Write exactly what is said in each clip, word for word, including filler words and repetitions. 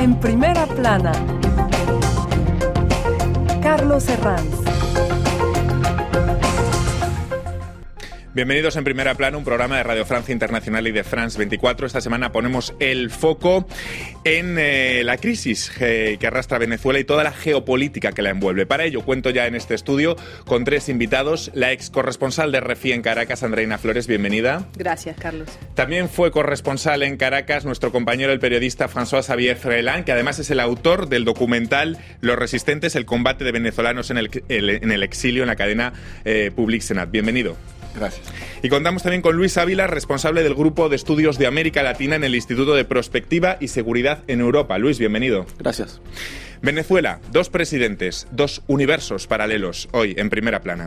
En primera plana, Carlos Herranz. Bienvenidos en Primera Plana, un programa de Radio Francia Internacional y de France veinticuatro. Esta semana ponemos el foco en eh, la crisis eh, que arrastra Venezuela y toda la geopolítica que la envuelve. Para ello cuento ya en este estudio con tres invitados. La ex corresponsal de R F I en Caracas, Andreina Flores, bienvenida. Gracias, Carlos. También fue corresponsal en Caracas nuestro compañero el periodista François-Xavier Freeland, que además es el autor del documental Los Resistentes, el combate de venezolanos en el, el, en el exilio en la cadena eh, Public Senat. Bienvenido. Gracias. Y contamos también con Luis Ávila, responsable del Grupo de Estudios de América Latina en el Instituto de Prospectiva y Seguridad en Europa. Luis, bienvenido. Gracias. Venezuela, dos presidentes, dos universos paralelos, hoy en Primera Plana.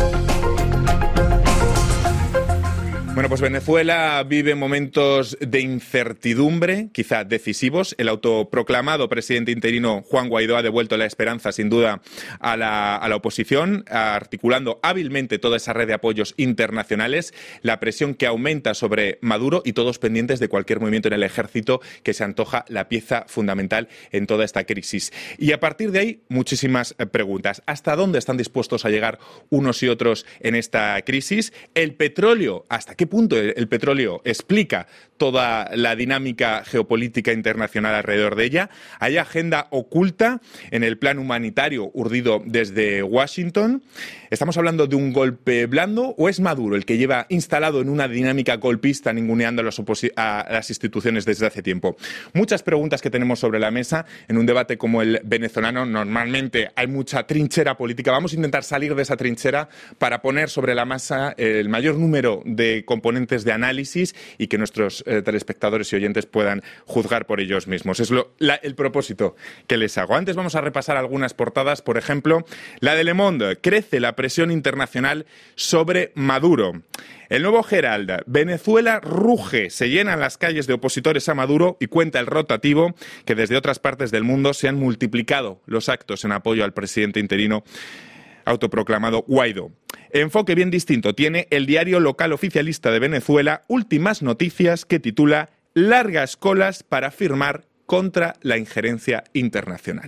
Bueno, pues Venezuela vive momentos de incertidumbre, quizá decisivos. El autoproclamado presidente interino Juan Guaidó ha devuelto la esperanza, sin duda, a la, a la oposición, articulando hábilmente toda esa red de apoyos internacionales, la presión que aumenta sobre Maduro y todos pendientes de cualquier movimiento en el ejército que se antoja la pieza fundamental en toda esta crisis. Y a partir de ahí, muchísimas preguntas. ¿Hasta dónde están dispuestos a llegar unos y otros en esta crisis? ¿El petróleo, hasta qué punto el petróleo explica toda la dinámica geopolítica internacional alrededor de ella? ¿Hay agenda oculta en el plan humanitario urdido desde Washington? ¿Estamos hablando de un golpe blando o es Maduro el que lleva instalado en una dinámica golpista ninguneando a, los oposi- a las instituciones desde hace tiempo? Muchas preguntas que tenemos sobre la mesa en un debate como el venezolano. Normalmente hay mucha trinchera política. Vamos a intentar salir de esa trinchera para poner sobre la mesa el mayor número de componentes de análisis y que nuestros eh, telespectadores y oyentes puedan juzgar por ellos mismos. Es lo, la, el propósito que les hago. Antes vamos a repasar algunas portadas. Por ejemplo, la de Le Monde. Crece la presión internacional sobre Maduro. El nuevo Herald. Venezuela ruge. Se llenan las calles de opositores a Maduro y cuenta el rotativo que desde otras partes del mundo se han multiplicado los actos en apoyo al presidente interino autoproclamado Guaidó. Enfoque bien distinto tiene el diario local oficialista de Venezuela, Últimas Noticias, que titula Largas colas para firmar contra la injerencia internacional.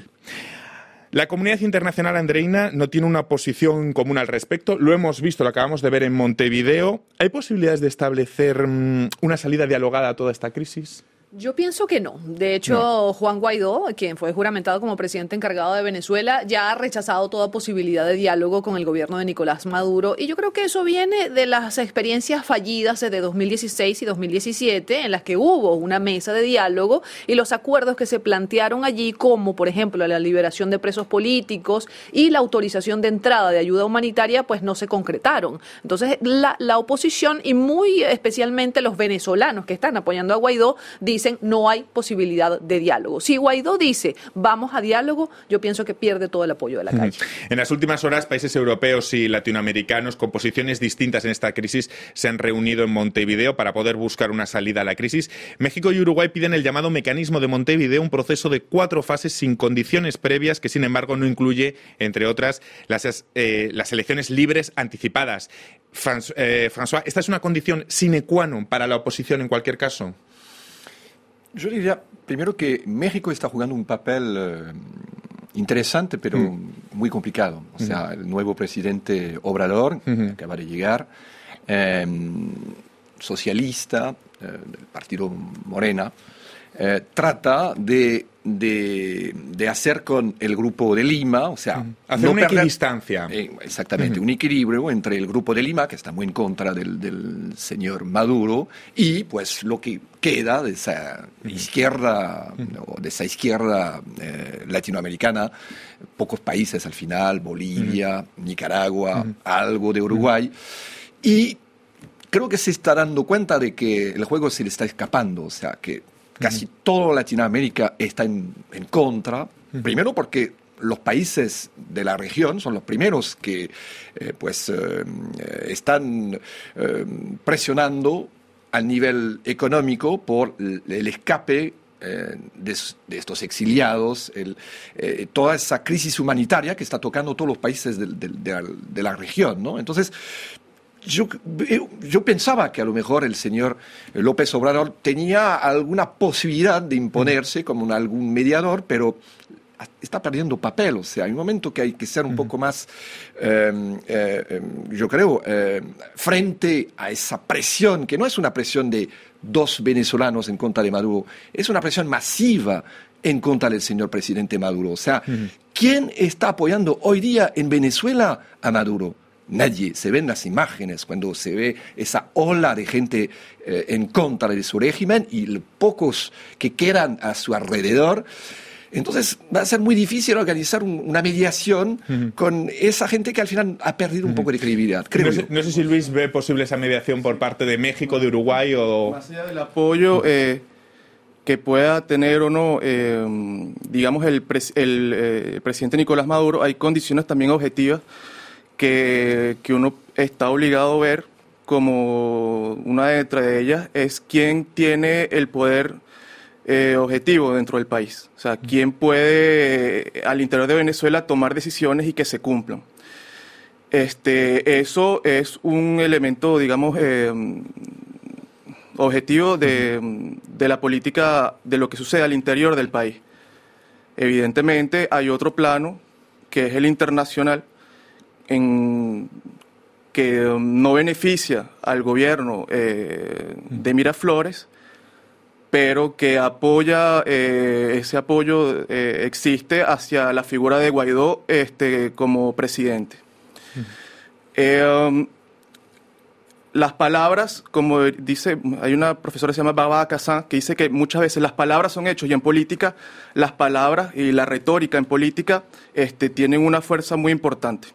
La comunidad internacional, Andreina, no tiene una posición común al respecto. Lo hemos visto, lo acabamos de ver en Montevideo. ¿Hay posibilidades de establecer um, una salida dialogada a toda esta crisis? Yo pienso que no. De hecho, no. Juan Guaidó, quien fue juramentado como presidente encargado de Venezuela, ya ha rechazado toda posibilidad de diálogo con el gobierno de Nicolás Maduro. Y yo creo que eso viene de las experiencias fallidas de dos mil dieciséis y dos mil diecisiete, en las que hubo una mesa de diálogo y los acuerdos que se plantearon allí, como por ejemplo la liberación de presos políticos y la autorización de entrada de ayuda humanitaria, pues no se concretaron. Entonces, la, la oposición y muy especialmente los venezolanos que están apoyando a Guaidó dicen dicen no hay posibilidad de diálogo. Si Guaidó dice vamos a diálogo, yo pienso que pierde todo el apoyo de la calle. En las últimas horas, países europeos y latinoamericanos con posiciones distintas en esta crisis se han reunido en Montevideo para poder buscar una salida a la crisis. México y Uruguay piden el llamado mecanismo de Montevideo, un proceso de cuatro fases sin condiciones previas que, sin embargo, no incluye, entre otras, las, eh, las elecciones libres anticipadas. François, eh, François, ¿esta es una condición sine qua non para la oposición en cualquier caso? Yo diría, primero, que México está jugando un papel eh, interesante, pero mm. muy complicado. O sea, mm. el nuevo presidente Obrador, mm-hmm. que acaba de llegar, eh, socialista, eh, del partido Morena, eh, trata de, de, de hacer con el grupo de Lima, o sea... Mm. Hacer no una perder, equidistancia. Eh, exactamente, mm. un equilibrio entre el grupo de Lima, que está muy en contra del, del señor Maduro, y pues lo que queda de esa izquierda, o de esa izquierda eh, latinoamericana, pocos países al final, Bolivia, mm. Nicaragua, mm. algo de Uruguay, mm. y creo que se está dando cuenta de que el juego se le está escapando, o sea, que casi mm. toda Latinoamérica está en, en contra, mm. primero porque los países de la región son los primeros que eh, pues eh, están eh, presionando al nivel económico por el escape eh, de, de estos exiliados, el, eh, toda esa crisis humanitaria que está tocando todos los países de, de, de, la, de la región, ¿no? Entonces, yo, yo pensaba que a lo mejor el señor López Obrador tenía alguna posibilidad de imponerse como un, algún mediador, pero está perdiendo papel. O sea, hay un momento que hay que ser un poco más, eh, eh, yo creo, eh, frente a esa presión, que no es una presión de dos venezolanos en contra de Maduro, es una presión masiva en contra del señor presidente Maduro. O sea, uh-huh. ¿quién está apoyando hoy día en Venezuela a Maduro? Nadie. Se ven las imágenes cuando se ve esa ola de gente eh, en contra de su régimen y los pocos que quedan a su alrededor. Entonces va a ser muy difícil organizar un, una mediación uh-huh. con esa gente que al final ha perdido uh-huh. un poco de credibilidad, creo no yo. sé, no sé si Luis ve posible esa mediación por parte de México, de Uruguay o... Más allá del apoyo eh, que pueda tener o no, eh, digamos, el, pres- el, eh, el presidente Nicolás Maduro, hay condiciones también objetivas que, que uno está obligado a ver, como una de entre ellas es quién tiene el poder eh, objetivo dentro del país. O sea, quién puede eh, al interior de Venezuela tomar decisiones y que se cumplan. Este, eso es un elemento, digamos, eh, objetivo de, de la política, de lo que sucede al interior del país. Evidentemente hay otro plano, que es el internacional, en que no beneficia al gobierno eh, de Miraflores, pero que apoya, eh, ese apoyo eh, existe hacia la figura de Guaidó este, como presidente. Uh-huh. Eh, um, las palabras, como dice, hay una profesora que se llama Barbara Cassin, que dice que muchas veces las palabras son hechos, y en política las palabras y la retórica en política este, tienen una fuerza muy importante.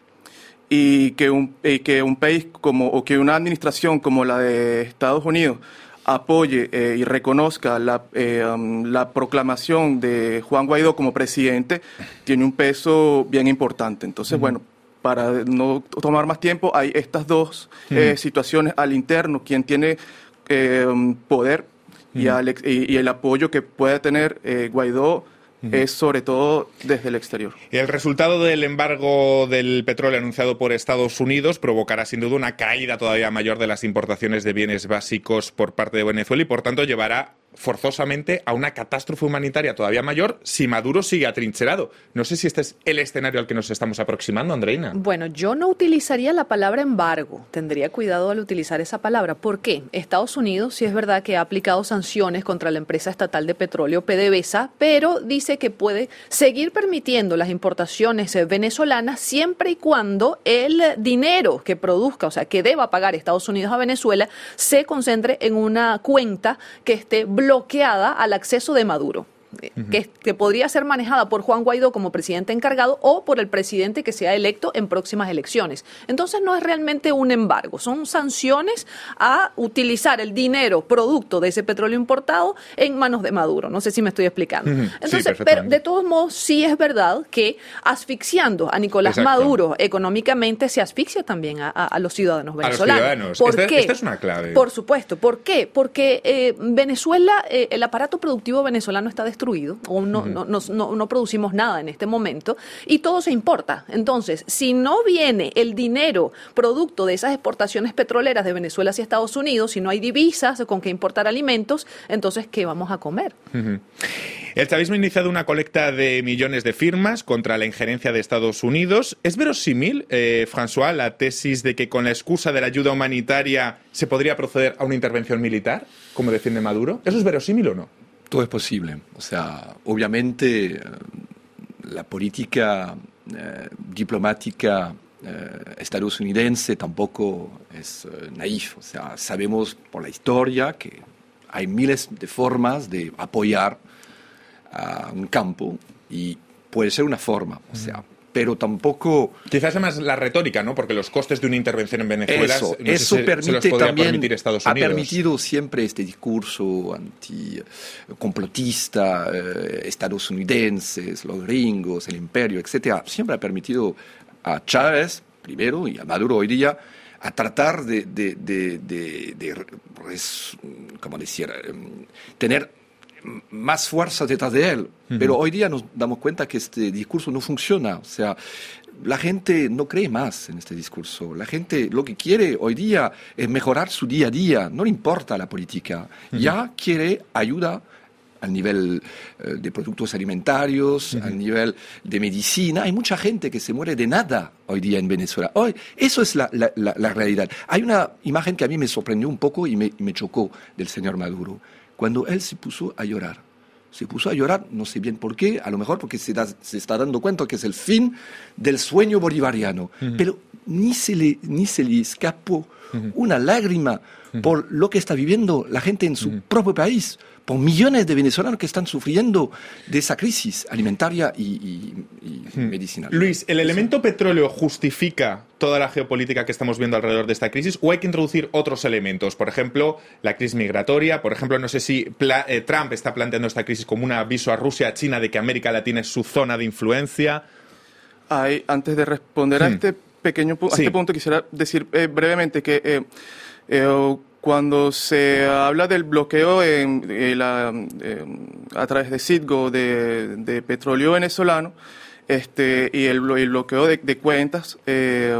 Y que un, y que un país como, o que una administración como la de Estados Unidos apoye eh, y reconozca la, eh, um, la proclamación de Juan Guaidó como presidente, tiene un peso bien importante. Entonces, uh-huh. bueno, para no tomar más tiempo, hay estas dos uh-huh. eh, situaciones al interno, quien tiene eh, poder uh-huh. y, al, y, y el apoyo que puede tener eh, Guaidó, es sobre todo desde el exterior. El resultado del embargo del petróleo anunciado por Estados Unidos provocará sin duda una caída todavía mayor de las importaciones de bienes básicos por parte de Venezuela y por tanto llevará forzosamente a una catástrofe humanitaria todavía mayor si Maduro sigue atrincherado. No sé si este es el escenario al que nos estamos aproximando, Andreina. Bueno, yo no utilizaría la palabra embargo. Tendría cuidado al utilizar esa palabra. ¿Por qué? Estados Unidos sí es verdad que ha aplicado sanciones contra la empresa estatal de petróleo PDVSA, pero dice que puede seguir permitiendo las importaciones venezolanas siempre y cuando el dinero que produzca, o sea, que deba pagar Estados Unidos a Venezuela, se concentre en una cuenta que esté bloqueada al acceso de Maduro. Uh-huh. Que, que podría ser manejada por Juan Guaidó como presidente encargado o por el presidente que sea electo en próximas elecciones. Entonces no es realmente un embargo, son sanciones a utilizar el dinero producto de ese petróleo importado en manos de Maduro. No sé si me estoy explicando. Uh-huh. Entonces, sí, pero de todos modos sí es verdad que asfixiando a Nicolás Exacto. Maduro económicamente se asfixia también a, a, a los ciudadanos venezolanos. A los ciudadanos. ¿Por esta, qué? Esta es una clave. Por supuesto. ¿Por qué? Porque eh, Venezuela, eh, el aparato productivo venezolano está destruido. O no, uh-huh. no, no, no, no producimos nada en este momento y todo se importa. Entonces, si no viene el dinero producto de esas exportaciones petroleras de Venezuela hacia Estados Unidos, si no hay divisas con que importar alimentos, entonces, ¿qué vamos a comer? Uh-huh. El chavismo ha iniciado una colecta de millones de firmas contra la injerencia de Estados Unidos. ¿Es verosímil, eh, François, la tesis de que con la excusa de la ayuda humanitaria se podría proceder a una intervención militar, como defiende Maduro? ¿Eso es verosímil o no? Todo es posible. O sea, obviamente la política eh, diplomática eh, estadounidense tampoco es eh, naif. O sea, sabemos por la historia que hay miles de formas de apoyar a un campo y puede ser una forma. O sea, pero tampoco... Quizás además la retórica, ¿no? Porque los costes de una intervención en Venezuela eso, no eso sé si permite se los también, permitir Estados Unidos. Ha permitido siempre este discurso anticomplotista, eh, estadounidenses, los gringos, el imperio, etcétera. Siempre ha permitido a Chávez, primero, y a Maduro hoy día, a tratar de, de, de, de, de, de res, ¿cómo decir? Tener más fuerza detrás de él. Uh-huh. Pero hoy día nos damos cuenta que este discurso no funciona. O sea, la gente no cree más en este discurso. La gente lo que quiere hoy día es mejorar su día a día. No le importa la política. Uh-huh. Ya quiere ayuda al nivel eh, de productos alimentarios, uh-huh. al nivel de medicina. Hay mucha gente que se muere de nada hoy día en Venezuela. Hoy, eso es la, la, la, la realidad. Hay una imagen que a mí me sorprendió un poco y me, me chocó del señor Maduro. Cuando él se puso a llorar. Se puso a llorar, no sé bien por qué, a lo mejor porque se, da, se está dando cuenta que es el fin del sueño bolivariano. Uh-huh. Pero ni se le, ni se le escapó uh-huh. una lágrima uh-huh. por lo que está viviendo la gente en su uh-huh. propio país, por millones de venezolanos que están sufriendo de esa crisis alimentaria y, y, y hmm. medicinal. Luis, ¿el elemento petróleo justifica toda la geopolítica que estamos viendo alrededor de esta crisis o hay que introducir otros elementos? Por ejemplo, la crisis migratoria. Por ejemplo, no sé si pla- eh, Trump está planteando esta crisis como un aviso a Rusia, a China, de que América Latina es su zona de influencia. Hay, antes de responder hmm. a este pequeño pu- a sí. este punto, quisiera decir eh, brevemente que eh, eh, cuando se habla del bloqueo en, en la, en, a través de Citgo de, de petróleo venezolano este, y el, el bloqueo de, de cuentas, eh,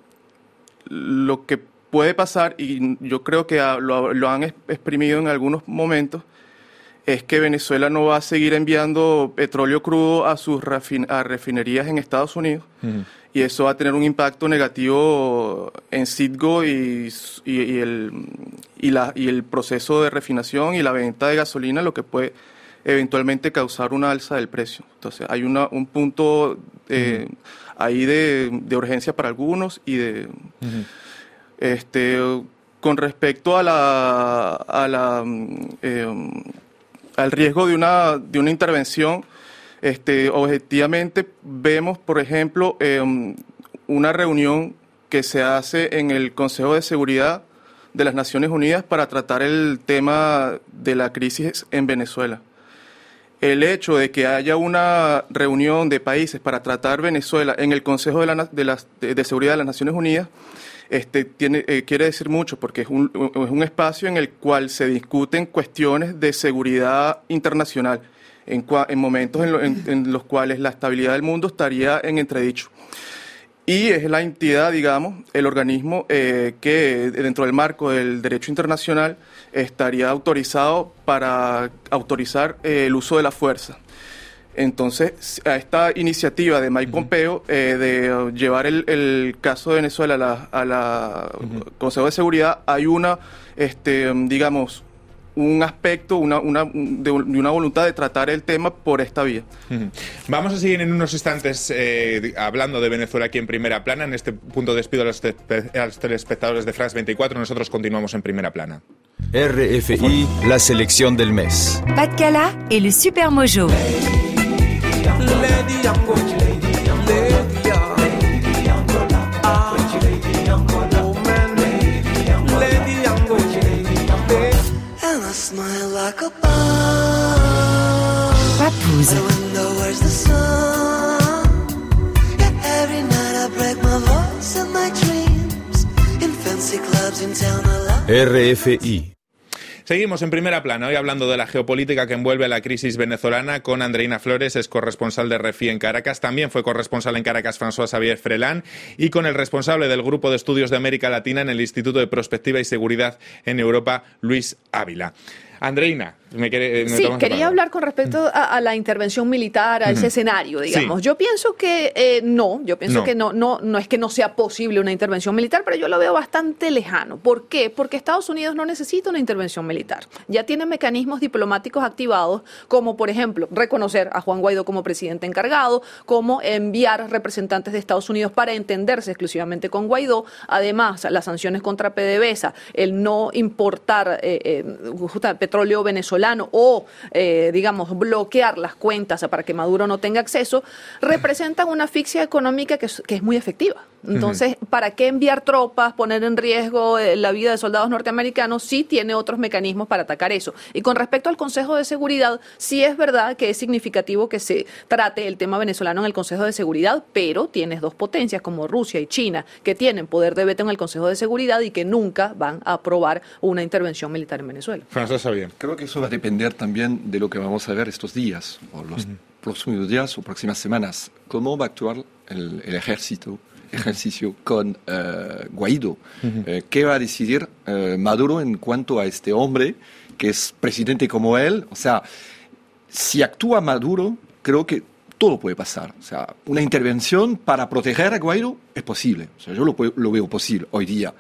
lo que puede pasar, y yo creo que lo, lo han exprimido en algunos momentos, es que Venezuela no va a seguir enviando petróleo crudo a sus refin- a refinerías en Estados Unidos. Uh-huh. Y eso va a tener un impacto negativo en Citgo y, y, y, el, y, la, y el proceso de refinación y la venta de gasolina, lo que puede eventualmente causar una alza del precio. Entonces hay una, un punto eh, uh-huh. ahí de, de urgencia para algunos y de... Uh-huh. este con respecto a la... A la eh, al riesgo de una, de una intervención, este, objetivamente vemos, por ejemplo, eh, una reunión que se hace en el Consejo de Seguridad de las Naciones Unidas para tratar el tema de la crisis en Venezuela. El hecho de que haya una reunión de países para tratar Venezuela en el Consejo de, la, de, las, de, de Seguridad de las Naciones Unidas Este, tiene, eh, quiere decir mucho porque es un, es un espacio en el cual se discuten cuestiones de seguridad internacional en, cua, en momentos en, lo, en, en los cuales la estabilidad del mundo estaría en entredicho. Y es la entidad, digamos, el organismo eh, que dentro del marco del derecho internacional estaría autorizado para autorizar eh, el uso de la fuerza. Entonces, a esta iniciativa de Mike uh-huh. Pompeo eh, de llevar el, el caso de Venezuela a la, a la uh-huh. Consejo de Seguridad, hay una, este, digamos, un aspecto, una, una, de, de una voluntad de tratar el tema por esta vía. Uh-huh. Vamos a seguir en unos instantes eh, hablando de Venezuela aquí en Primera Plana. En este punto despido a los, te- a los telespectadores de France veinticuatro. Nosotros continuamos en Primera Plana. R F I, la selección del mes. Pat Cala et le Super Mojo. Lady Yango, Lady Yango, Lady Yango, ah, Lady Yango, woman, Lady Yango, Lady Yango, Lady Yango, and I smile like a bomb. Papouze. I wonder where's the sun. Yeah, every night I break my voice in my dreams. In fancy clubs in town I love. R F I. Seguimos en Primera Plana, hoy hablando de la geopolítica que envuelve la crisis venezolana con Andreina Flores, es corresponsal de R F I en Caracas, también fue corresponsal en Caracas François Xavier Frelán y con el responsable del Grupo de Estudios de América Latina en el Instituto de Prospectiva y Seguridad en Europa, Luis Ávila. Andreina, me quiere, me sí, quería hablar con respecto a, a la intervención militar, a ese uh-huh. escenario, digamos. Sí. Yo pienso que eh, no, yo pienso no. que no, no, no es que no sea posible una intervención militar, pero yo lo veo bastante lejano. ¿Por qué? Porque Estados Unidos no necesita una intervención militar. Ya tiene mecanismos diplomáticos activados, como por ejemplo reconocer a Juan Guaidó como presidente encargado, como enviar representantes de Estados Unidos para entenderse exclusivamente con Guaidó. Además, las sanciones contra PDVSA, el no importar eh, eh, justamente petróleo venezolano o, eh, digamos, bloquear las cuentas para que Maduro no tenga acceso, representan una asfixia económica que es, que es muy efectiva. Entonces, uh-huh. ¿para qué enviar tropas, poner en riesgo eh, la vida de soldados norteamericanos? Sí tiene otros mecanismos para atacar eso. Y con respecto al Consejo de Seguridad, sí es verdad que es significativo que se trate el tema venezolano en el Consejo de Seguridad, pero tienes dos potencias como Rusia y China que tienen poder de veto en el Consejo de Seguridad y que nunca van a aprobar una intervención militar en Venezuela. François Xavier. Xavier. Creo que eso va a depender también de lo que vamos a ver estos días, o los uh-huh. próximos días o próximas semanas. ¿Cómo va a actuar el, el ejército, ejercicio con uh, Guaidó? Uh-huh. Eh, ¿Qué va a decidir uh, Maduro en cuanto a este hombre que es presidente como él? O sea, si actúa Maduro, creo que todo puede pasar. O sea, una intervención para proteger a Guaidó es posible. O sea, yo lo, lo veo posible hoy día.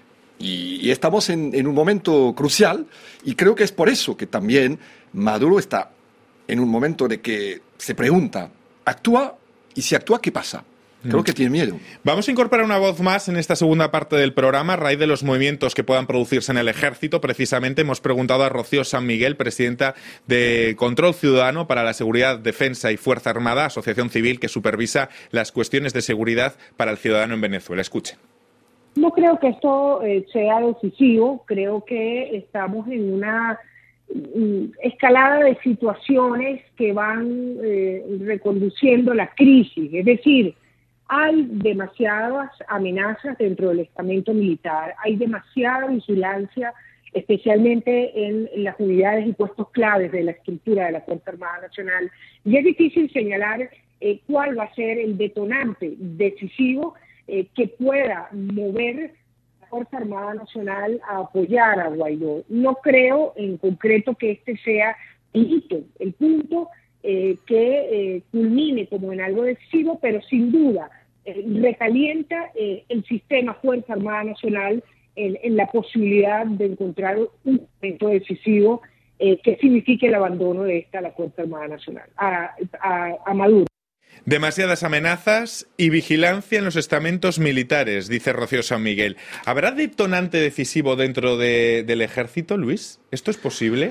Y, y estamos en, en un momento crucial y creo que es por eso que también Maduro está en un momento de que se pregunta, ¿actúa? Y si actúa, ¿qué pasa? Creo que tiene miedo. Vamos a incorporar una voz más en esta segunda parte del programa. A raíz de los movimientos que puedan producirse en el ejército, precisamente hemos preguntado a Rocío San Miguel, presidenta de Control Ciudadano para la Seguridad, Defensa y Fuerza Armada, asociación civil que supervisa las cuestiones de seguridad para el ciudadano en Venezuela. Escuchen. No creo que esto eh, sea decisivo. Creo que estamos en una mm, escalada de situaciones que van eh, reconduciendo la crisis. Es decir, hay demasiadas amenazas dentro del estamento militar, hay demasiada vigilancia, especialmente en las unidades y puestos claves de la estructura de la Fuerza Armada Nacional, y es difícil señalar eh, cuál va a ser el detonante decisivo eh, que pueda mover a la Fuerza Armada Nacional a apoyar a Guaidó. No creo en concreto que este sea el hito, el punto Eh, que eh, culmine como en algo decisivo, pero sin duda eh, recalienta eh, el sistema Fuerza Armada Nacional en, en la posibilidad de encontrar un momento decisivo eh, que signifique el abandono de esta a la Fuerza Armada Nacional, a, a, a Maduro. Demasiadas amenazas y vigilancia en los estamentos militares, dice Rocío San Miguel. ¿Habrá detonante decisivo dentro de, del ejército, Luis? ¿Esto es posible?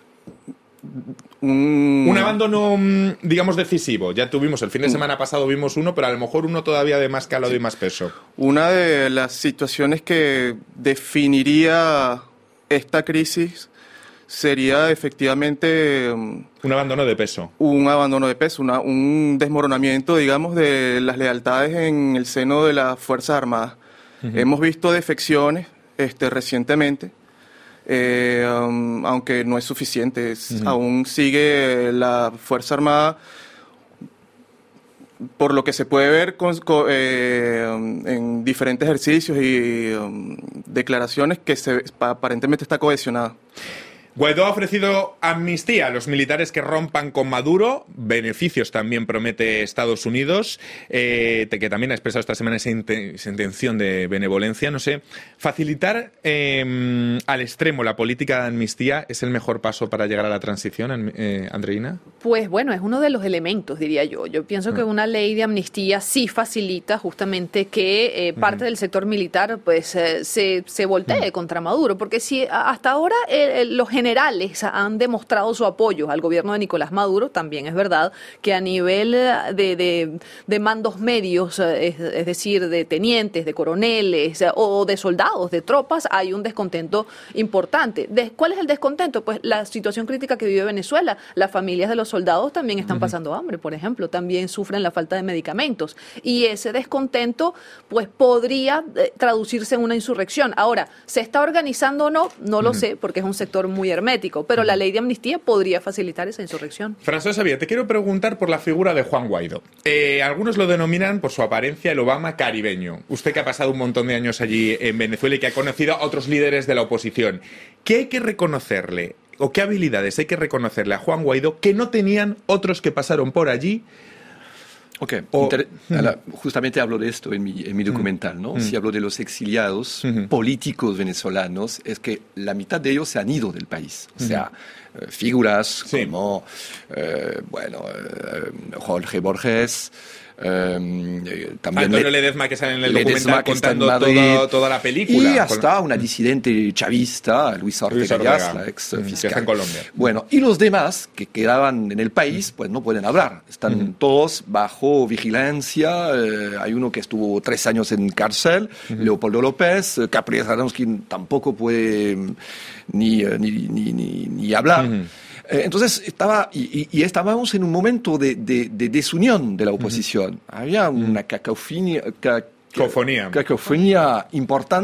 Un... un abandono, digamos, decisivo. Ya tuvimos, el fin de semana pasado vimos uno, pero a lo mejor uno todavía de más calado y más peso. Una de las situaciones que definiría esta crisis sería efectivamente un abandono de peso. Un abandono de peso, una, un desmoronamiento, digamos, de las lealtades en el seno de las Fuerzas Armadas. Uh-huh. Hemos visto defecciones este, recientemente. Eh, um, aunque no es suficiente, es, uh-huh. aún sigue la Fuerza Armada, por lo que se puede ver con, con, eh, en diferentes ejercicios y um, declaraciones, que se, aparentemente está cohesionada. Guaidó ha ofrecido amnistía a los militares que rompan con Maduro. Beneficios también promete Estados Unidos, eh, que también ha expresado esta semana esa, inten- esa intención de benevolencia. No sé, facilitar eh, al extremo la política de amnistía es el mejor paso para llegar a la transición, eh, Andreina. Pues bueno, es uno de los elementos, diría yo. Yo pienso que una ley de amnistía sí facilita justamente que eh, parte uh-huh. del sector militar pues eh, se, se voltee uh-huh. contra Maduro, porque si hasta ahora eh, los generales han demostrado su apoyo al gobierno de Nicolás Maduro, también es verdad que a nivel de, de, de mandos medios, es, es decir, de tenientes, de coroneles o de soldados, de tropas, hay un descontento importante. ¿De, ¿Cuál es el descontento? Pues la situación crítica que vive Venezuela. Las familias de los soldados también están pasando hambre, por ejemplo, también sufren la falta de medicamentos. Y ese descontento pues podría eh, traducirse en una insurrección. Ahora, ¿se está organizando o no? No lo uh-huh. sé, porque es un sector muy hermético, pero la ley de amnistía podría facilitar esa insurrección. François Xavier, te quiero preguntar por la figura de Juan Guaidó. Eh, algunos lo denominan por su apariencia el Obama caribeño. Usted que ha pasado un montón de años allí en Venezuela y que ha conocido a otros líderes de la oposición, ¿qué hay que reconocerle o qué habilidades hay que reconocerle a Juan Guaidó que no tenían otros que pasaron por allí? Ok, o, Inter- la, justamente hablo de esto en mi, en mi documental, ¿no? Mm. Si hablo de los exiliados mm. políticos venezolanos, es que la mitad de ellos se han ido del país. O sea, mm. eh, figuras sí. como, eh, bueno, eh, Jorge Borges, Eh, también Antonio Le- Ledezma, que sale en el Ledezma, documental que está en contando Madrid, toda, toda la película. y hasta una disidente chavista, Luis Ortega, Luis Ortega, Llaz, la ex que fiscal. está en Colombia. Bueno, y los demás que quedaban en el país, pues no pueden hablar. Están Uh-huh. todos bajo vigilancia. Eh, hay uno que estuvo tres años en cárcel, Uh-huh. Leopoldo López, eh, Capriles Adamski tampoco puede mm, ni, eh, ni, ni, ni, ni hablar. Uh-huh. Eh, Entonces estaba y, y- y estábamos en un momento de, de- de desunión de la oposición. Había una cacofonía, ca- Cacofonía. cacofonía importante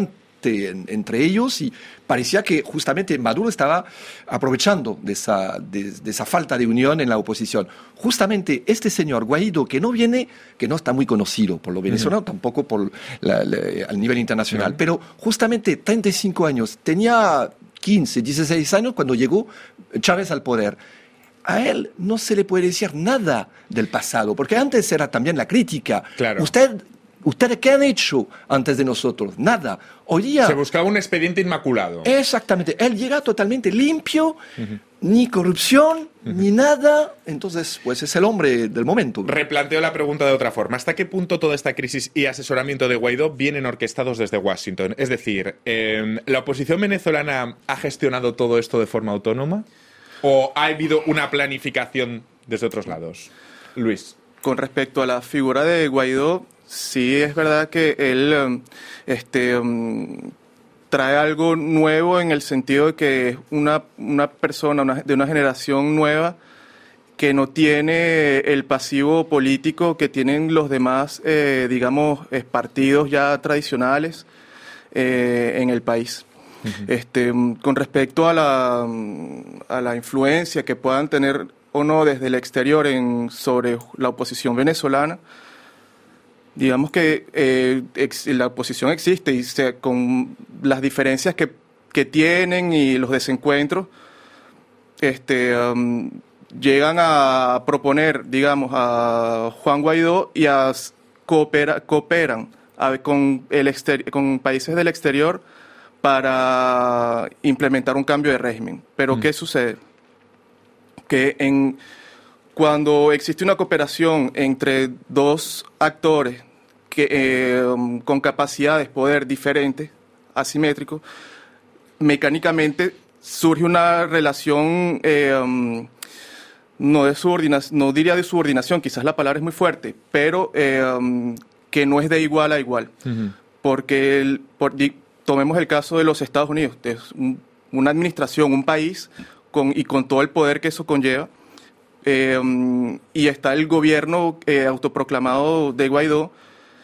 fuerte en, entre ellos y parecía que justamente Maduro estaba aprovechando de esa, de, de esa falta de unión en la oposición. Justamente este señor Guaidó, que no viene, que no está muy conocido por los venezolanos, uh-huh. tampoco por la, la, al nivel internacional, uh-huh. pero justamente treinta y cinco años, tenía quince, dieciséis años cuando llegó Chávez al poder. A él no se le puede decir nada del pasado, porque antes era también la crítica. Claro. Usted, ¿Ustedes qué han hecho antes de nosotros? Nada. Hoy día... Se buscaba un expediente inmaculado. Exactamente. Él llega totalmente limpio, uh-huh. ni corrupción, uh-huh. ni nada. Entonces, pues es el hombre del momento. Replanteo la pregunta de otra forma. ¿Hasta qué punto toda esta crisis y asesoramiento de Guaidó vienen orquestados desde Washington? Es decir, eh, ¿la oposición venezolana ha gestionado todo esto de forma autónoma? ¿O ha habido una planificación desde otros lados? Luis. Con respecto a la figura de Guaidó, sí es verdad que él este, um, trae algo nuevo en el sentido de que es una, una persona una, de una generación nueva que no tiene el pasivo político que tienen los demás, eh, digamos, partidos ya tradicionales eh, en el país. Uh-huh. Este, con respecto a la, a la influencia que puedan tener o no desde el exterior en, sobre la oposición venezolana, digamos que eh, ex, la oposición existe y se, con las diferencias que, que tienen y los desencuentros, este, um, llegan a proponer, digamos, a Juan Guaidó y a coopera, cooperan a, con, el exter, con países del exterior para implementar un cambio de régimen. Pero, mm. ¿qué sucede? Que en, cuando existe una cooperación entre dos actores que, eh, con capacidades, poder diferentes, asimétricos, mecánicamente surge una relación, eh, um, no, de subordinación, no diría de subordinación, quizás la palabra es muy fuerte, pero eh, um, que no es de igual a igual. Uh-huh. Porque el, por, tomemos el caso de los Estados Unidos, es un, una administración, un país, con, y con todo el poder que eso conlleva, eh, y está el gobierno eh, autoproclamado de Guaidó,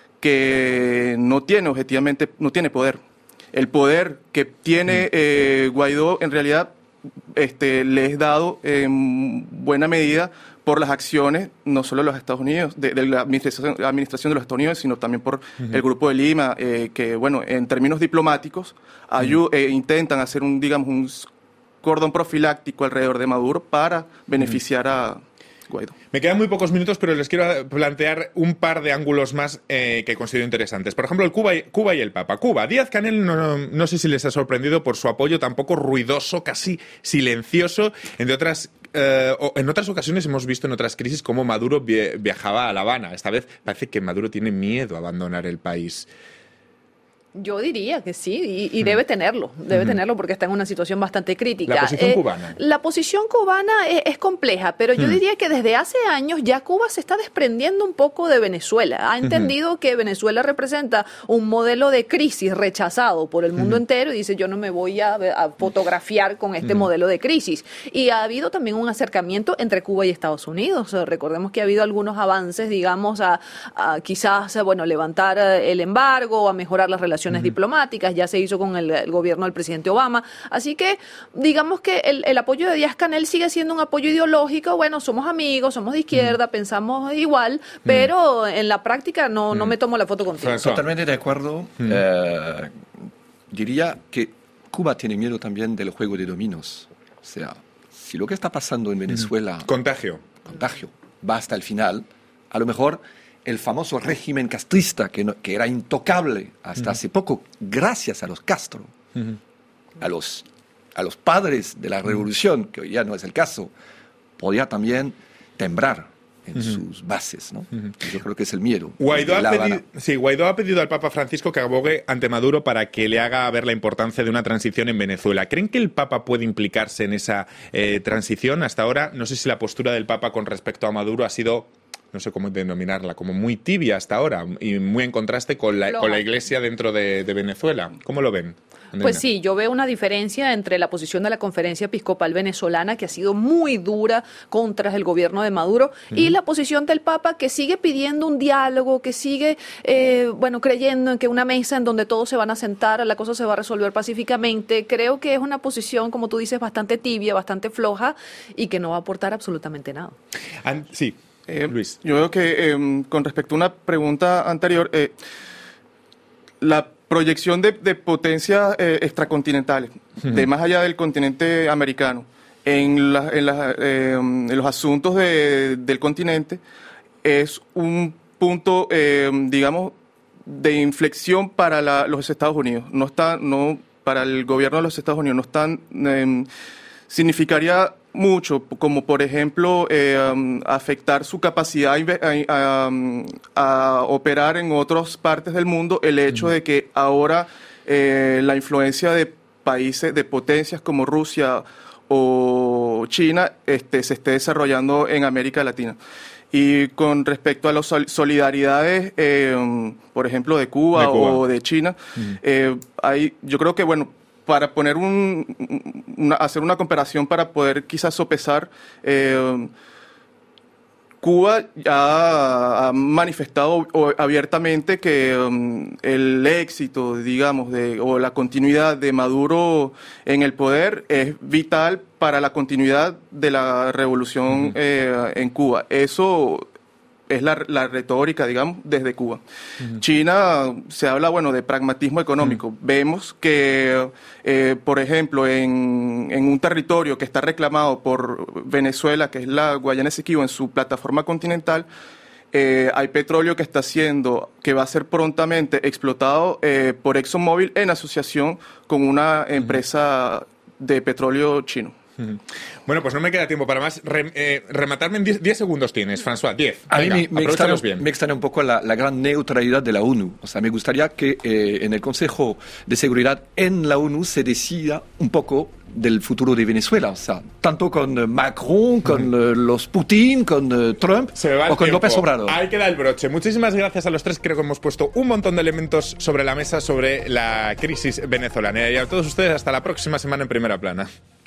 que no tiene objetivamente, no tiene poder. El poder que tiene eh, Guaidó en realidad este, le es dado en buena medida por las acciones, no solo de los Estados Unidos, de, de la administración, la administración de los Estados Unidos, sino también por uh-huh. el Grupo de Lima, eh, que, bueno, en términos diplomáticos, ayud- uh-huh. eh, intentan hacer un, digamos, un cordón profiláctico alrededor de Maduro para beneficiar uh-huh. a Guaidó. Me quedan muy pocos minutos, pero les quiero plantear un par de ángulos más eh, que considero interesantes. Por ejemplo, el Cuba y, Cuba y el Papa. Cuba, Díaz-Canel no, no, no sé si les ha sorprendido por su apoyo tan poco ruidoso, casi silencioso, entre otras... Eh, en otras ocasiones hemos visto en otras crisis cómo Maduro viajaba a La Habana. Esta vez parece que Maduro tiene miedo a abandonar el país. Yo diría que sí, y, y debe tenerlo, debe uh-huh. tenerlo porque está en una situación bastante crítica. La posición eh, cubana. La posición cubana es, es compleja, pero yo uh-huh. diría que desde hace años ya Cuba se está desprendiendo un poco de Venezuela. Ha entendido uh-huh. que Venezuela representa un modelo de crisis rechazado por el mundo uh-huh. entero y dice yo no me voy a, a fotografiar con este uh-huh. modelo de crisis. Y ha habido también un acercamiento entre Cuba y Estados Unidos. Recordemos que ha habido algunos avances, digamos, a, a quizás bueno levantar el embargo, a mejorar las relaciones Uh-huh. diplomáticas, ya se hizo con el, el gobierno del presidente Obama, así que digamos que el, el apoyo de Díaz-Canel sigue siendo un apoyo ideológico, bueno, somos amigos, somos de izquierda, uh-huh. pensamos igual, pero uh-huh. en la práctica no, no me tomo la foto contigo. Totalmente de acuerdo. Uh-huh. Eh, diría que Cuba tiene miedo también del juego de dominos, o sea, si lo que está pasando en Venezuela... Uh-huh. Contagio. Contagio, va hasta el final, a lo mejor... el famoso régimen castrista, que, no, que era intocable hasta uh-huh. hace poco, gracias a los Castro, uh-huh. a, los, a los padres de la revolución, que hoy ya no es el caso, podía también temblar en uh-huh. sus bases, ¿no? Uh-huh. Yo creo que es el miedo. Guaidó ha, pedido, sí, Guaidó ha pedido al Papa Francisco que abogue ante Maduro para que le haga ver la importancia de una transición en Venezuela. ¿Creen que el Papa puede implicarse en esa eh, transición? Hasta ahora, no sé si la postura del Papa con respecto a Maduro ha sido... no sé cómo denominarla, como muy tibia hasta ahora y muy en contraste con la, con la Iglesia dentro de, de Venezuela. ¿Cómo lo ven? Andreina. Pues sí, yo veo una diferencia entre la posición de la Conferencia Episcopal Venezolana, que ha sido muy dura contra el gobierno de Maduro, uh-huh. y la posición del Papa, que sigue pidiendo un diálogo, que sigue, eh, bueno, creyendo en que una mesa en donde todos se van a sentar, la cosa se va a resolver pacíficamente. Creo que es una posición, como tú dices, bastante tibia, bastante floja, y que no va a aportar absolutamente nada. And, sí, eh, Luis. Yo veo que, eh, con respecto a una pregunta anterior, eh, la proyección de, de potencias eh, extracontinentales, uh-huh. de más allá del continente americano, en, la, en, la, eh, en los asuntos de, del continente, es un punto, eh, digamos, de inflexión para la, los Estados Unidos. No está, no, para el gobierno de los Estados Unidos no están, eh, significaría mucho, como por ejemplo eh, um, afectar su capacidad a, a, a operar en otras partes del mundo, el hecho uh-huh. de que ahora eh, la influencia de países, de potencias como Rusia o China este, se esté desarrollando en América Latina. Y con respecto a las solidaridades, eh, por ejemplo, de Cuba, de Cuba. o de China, uh-huh. eh, hay, yo creo que, bueno, para poner un, una, hacer una comparación para poder quizás sopesar, eh, Cuba ya ha manifestado abiertamente que um, el éxito, digamos, de, o la continuidad de Maduro en el poder es vital para la continuidad de la revolución uh-huh. eh, en Cuba. Eso es la, la retórica, digamos, desde Cuba. Uh-huh. China, se habla, bueno, de pragmatismo económico. Uh-huh. Vemos que, eh, por ejemplo, en, en un territorio que está reclamado por Venezuela, que es la Guayana Esequibo, en su plataforma continental, eh, hay petróleo que está siendo, que va a ser prontamente explotado eh, por ExxonMobil en asociación con una empresa uh-huh. de petróleo chino. Bueno, pues no me queda tiempo para más. Re, eh, rematarme en diez segundos tienes, François, diez. A Venga, mí me, me, extraña, bien. me extraña un poco la, la gran neutralidad de la ONU. O sea, me gustaría que eh, en el Consejo de Seguridad en la ONU se decida un poco del futuro de Venezuela. O sea, tanto con Macron, con uh-huh. los Putin, con uh, Trump o con tiempo. López Obrador. Ahí queda el broche. Muchísimas gracias a los tres. Creo que hemos puesto un montón de elementos sobre la mesa sobre la crisis venezolana. Y a todos ustedes, hasta la próxima semana en Primera Plana.